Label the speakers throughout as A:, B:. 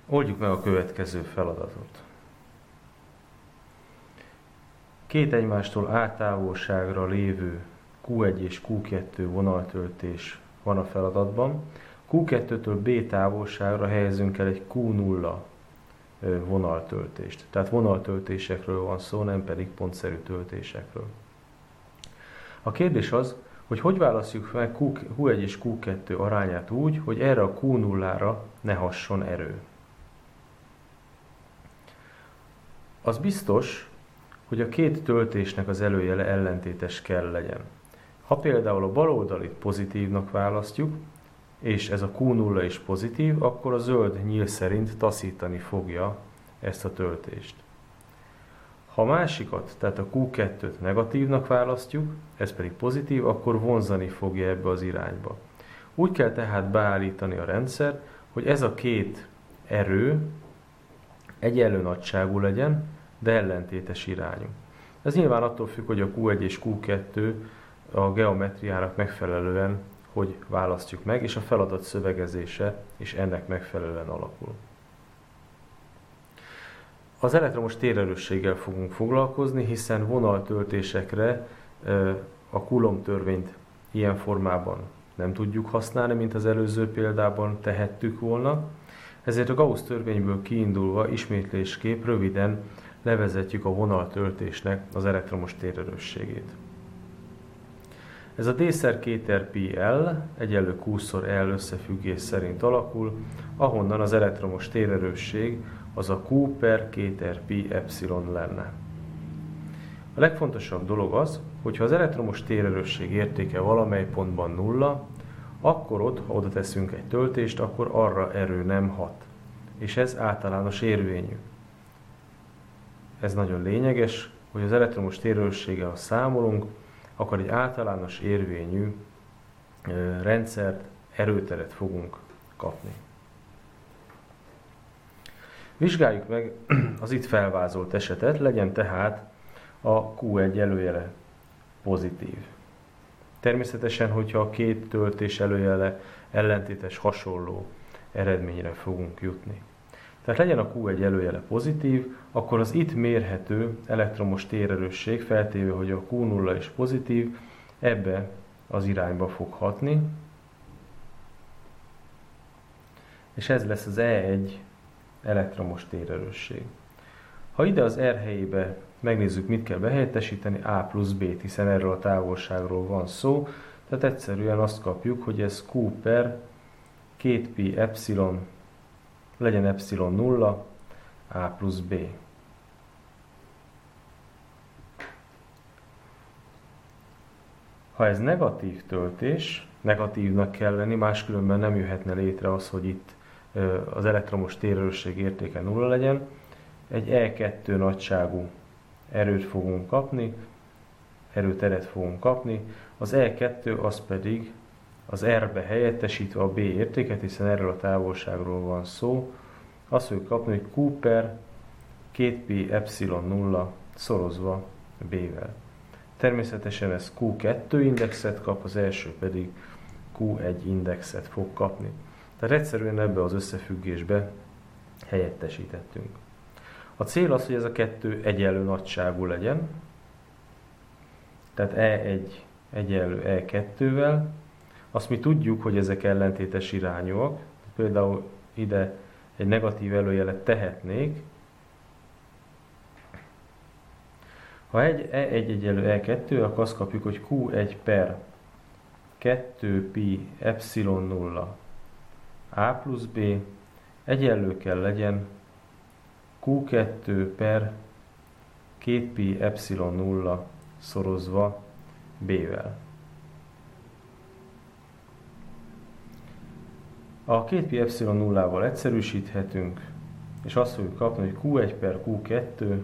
A: Oldjuk meg a következő feladatot. Két egymástól A távolságra lévő Q1 és Q2 vonaltöltés van a feladatban. Q2-től B távolságra helyezünk el egy Q0 vonaltöltést. Tehát vonaltöltésekről van szó, nem pedig pontszerű töltésekről. A kérdés az, hogy választjuk meg Q1 és Q2 arányát úgy, hogy erre a Q0-ra ne hasson erő. Az biztos, hogy a két töltésnek az előjele ellentétes kell legyen. Ha például a baloldalit pozitívnak választjuk, és ez a Q0 is pozitív, akkor a zöld nyíl szerint taszítani fogja ezt a töltést. Ha a másikat, tehát a Q2-t negatívnak választjuk, ez pedig pozitív, akkor vonzani fogja ebbe az irányba. Úgy kell tehát beállítani a rendszer, hogy ez a két erő egyenlő nagyságú legyen, de ellentétes irányú. Ez nyilván attól függ, hogy a Q1 és Q2 a geometriának megfelelően hogy választjuk meg, és a feladat szövegezése is ennek megfelelően alakul. Az elektromos térerősséggel fogunk foglalkozni, hiszen vonaltöltésekre a Coulomb törvényt ilyen formában nem tudjuk használni, mint az előző példában tehettük volna. Ezért a Gauss törvényből kiindulva ismétlésképp röviden levezetjük a vonaltöltésnek az elektromos térerősségét. Ez a d/2r-πl egyenlő q/l összefüggés szerint alakul, ahonnan az elektromos térerősség az a q/2r-π lenne. A legfontosabb dolog az, hogy ha az elektromos térerősség értéke valamely pontban nulla, akkor ott, ha oda teszünk egy töltést, akkor arra erő nem hat. És ez általános érvényű. Ez nagyon lényeges, hogy az elektromos térerősséggel, ha számolunk, akkor egy általános érvényű rendszert, erőteret fogunk kapni. Vizsgáljuk meg az itt felvázolt esetet, legyen tehát a Q1 előjele pozitív. Természetesen, hogyha a két töltés előjele ellentétes, hasonló eredményre fogunk jutni. Tehát legyen a Q1 előjele pozitív, akkor az itt mérhető elektromos térerősség, feltéve, hogy a Q0 is pozitív, ebbe az irányba fog hatni, és ez lesz az E1 elektromos térerősség. Ha ide az R helyébe megnézzük, mit kell behelyettesíteni, A plusz B-t, hiszen erről a távolságról van szó, tehát egyszerűen azt kapjuk, hogy ez Q per 2pi epsilon, legyen epsilon 0, A plusz B. Ha ez negatív töltés, negatívnak kell lenni, máskülönben nem jöhetne létre az, hogy itt az elektromos térerősség értéke 0 legyen. Egy E2 nagyságú erőt fogunk kapni, erőteret fogunk kapni. Az E2 az pedig az R-be helyettesítve a B értéket, hiszen erről a távolságról van szó, azt fogjuk kapni, hogy Q per 2pi epsilon 0 szorozva B-vel. Természetesen ez Q2 indexet kap, az első pedig Q1 indexet fog kapni. Tehát egyszerűen ebbe az összefüggésbe helyettesítettünk. A cél az, hogy ez a kettő egyenlő nagyságú legyen, tehát E1 egyenlő E2-vel. Azt mi tudjuk, hogy ezek ellentétes irányúak, például ide egy negatív előjelet tehetnék. Ha E1 egyenlő E2, akkor azt kapjuk, hogy Q1 per 2pi epsilon 0 A plusz B egyenlő kell legyen Q2 per 2pi epsilon 0 szorozva B-vel. A 2pi epsilon 0-val egyszerűsíthetünk, és azt fogjuk kapni, hogy Q1 per Q2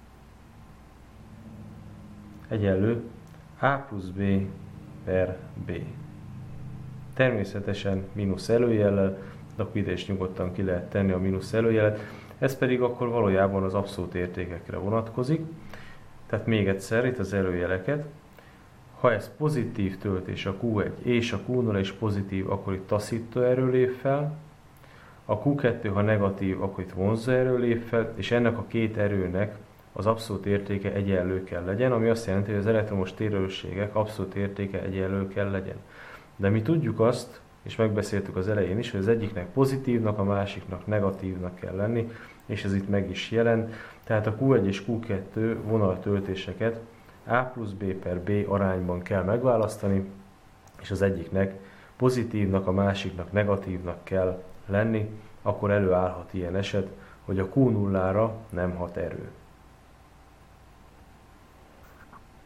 A: egyenlő A plusz B per B. Természetesen mínusz előjellel, de akkor ide is nyugodtan ki lehet tenni a mínusz előjelet, ez pedig akkor valójában az abszolút értékekre vonatkozik. Tehát még egyszer itt az előjeleket, ha ez pozitív töltés a Q1 és a Q0 is pozitív, akkor itt taszító erő lép fel, A Q2, ha negatív, akkor itt vonzóerő lép fel, és ennek a két erőnek az abszolút értéke egyenlő kell legyen, ami azt jelenti, hogy az elektromos térerősségek abszolút értéke egyenlő kell legyen. De mi tudjuk azt, és megbeszéltük az elején is, hogy az egyiknek pozitívnak, a másiknak negatívnak kell lenni, és ez itt meg is jelent. Tehát a Q1 és Q2 vonaltöltéseket A plusz B per B arányban kell megválasztani, és az egyiknek pozitívnak, a másiknak negatívnak kell lenni, akkor előállhat ilyen eset, hogy a Q0-ra nem hat erő.